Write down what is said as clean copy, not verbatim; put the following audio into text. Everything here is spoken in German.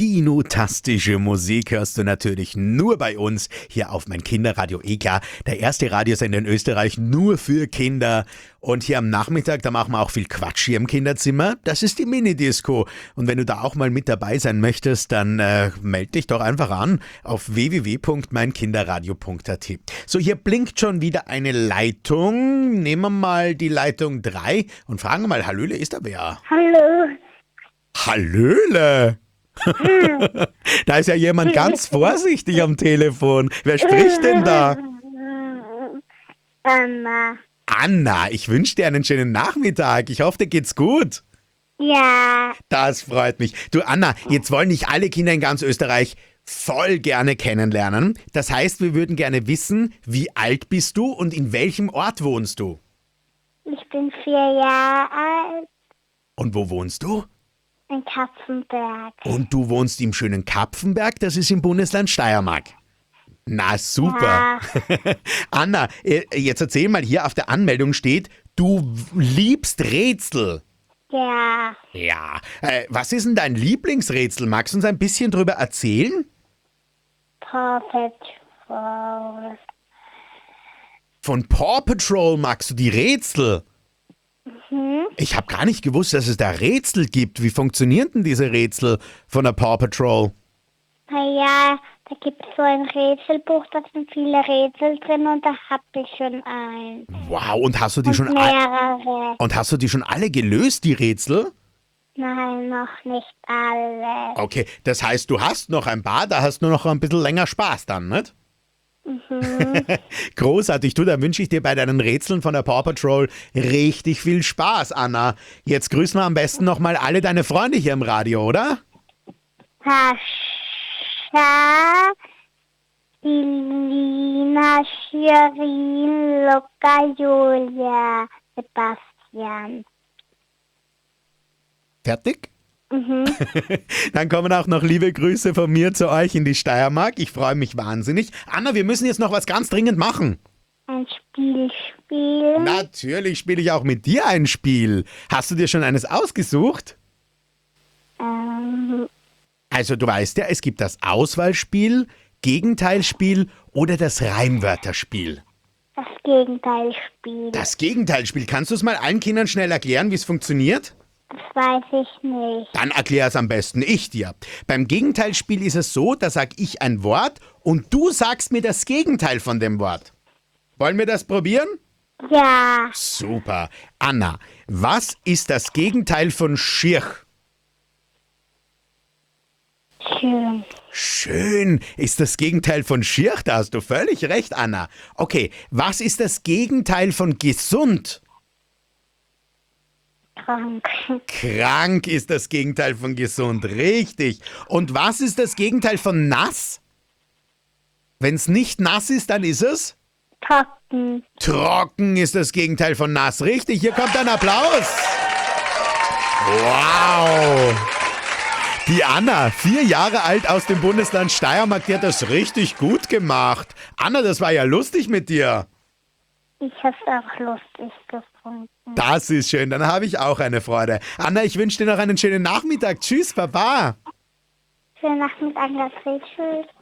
Dino-tastische Musik hörst du natürlich nur bei uns hier auf mein Kinderradio EK, der erste Radiosender in Österreich nur für Kinder. Und hier am Nachmittag, da machen wir auch viel Quatsch hier im Kinderzimmer. Das ist die Mini-Disco. Und wenn du da auch mal mit dabei sein möchtest, dann melde dich doch einfach an auf www.meinkinderradio.at. So, hier blinkt schon wieder eine Leitung. Nehmen wir mal die Leitung 3 und fragen mal, Hallöle, ist da wer? Hallo. Hallöle! Da ist ja jemand ganz vorsichtig am Telefon. Wer spricht denn da? Anna. Anna, ich wünsche dir einen schönen Nachmittag. Ich hoffe, dir geht's gut. Ja. Das freut mich. Du Anna, jetzt wollen nicht alle Kinder in ganz Österreich voll gerne kennenlernen. Das heißt, wir würden gerne wissen, wie alt bist du und in welchem Ort wohnst du? Ich bin 4 Jahre alt. Und wo wohnst du? In Kapfenberg. Und du wohnst im schönen Kapfenberg, das ist im Bundesland Steiermark. Na super. Ja. Anna, jetzt erzähl mal, hier auf der Anmeldung steht, du liebst Rätsel. Ja. Ja. Was ist denn dein Lieblingsrätsel? Magst du uns ein bisschen drüber erzählen? Paw Patrol. Von Paw Patrol magst du die Rätsel? Ich habe gar nicht gewusst, dass es da Rätsel gibt. Wie funktionieren denn diese Rätsel von der Paw Patrol? Ja, da gibt es so ein Rätselbuch, da sind viele Rätsel drin und da habe ich schon eins. Wow, und hast du die Und schon mehrere. und hast du die schon alle gelöst, die Rätsel? Nein, noch nicht alle. Okay, das heißt, du hast noch ein paar, da hast du noch ein bisschen länger Spaß dann, nicht? Großartig, du, dann wünsche ich dir bei deinen Rätseln von der Paw Patrol richtig viel Spaß, Anna. Jetzt grüßen wir am besten nochmal alle deine Freunde hier im Radio, oder? Sascha, Elina, Shirin, Luca, Julia, Sebastian. Fertig? Dann kommen auch noch liebe Grüße von mir zu euch in die Steiermark. Ich freue mich wahnsinnig. Anna, wir müssen jetzt noch was ganz dringend machen. Ein Spiel spielen. Natürlich spiele ich auch mit dir ein Spiel. Hast du dir schon eines ausgesucht? Also du weißt ja, es gibt das Auswahlspiel, Gegenteilspiel oder das Reimwörterspiel. Das Gegenteilspiel. Das Gegenteilspiel, kannst du es mal allen Kindern schnell erklären, wie es funktioniert? Das weiß ich nicht. Dann erklär es am besten ich dir. Beim Gegenteilspiel ist es so, da sag ich ein Wort und du sagst mir das Gegenteil von dem Wort. Wollen wir das probieren? Ja. Super. Anna, was ist das Gegenteil von schier? Schön. Schön ist das Gegenteil von schier, da hast du völlig recht, Anna. Okay, was ist das Gegenteil von gesund? Krank. Krank ist das Gegenteil von gesund, richtig. Und was ist das Gegenteil von nass? Wenn es nicht nass ist, dann ist es? Trocken. Trocken ist das Gegenteil von nass, richtig. Hier kommt ein Applaus. Wow. Die Anna, 4 Jahre alt aus dem Bundesland Steiermark, die hat das richtig gut gemacht. Anna, das war ja lustig mit dir. Ich habe es auch lustig gefunden. Das ist schön, dann habe ich auch eine Freude. Anna, ich wünsche dir noch einen schönen Nachmittag. Tschüss, Baba. Schönen Nachmittag, Tschüss.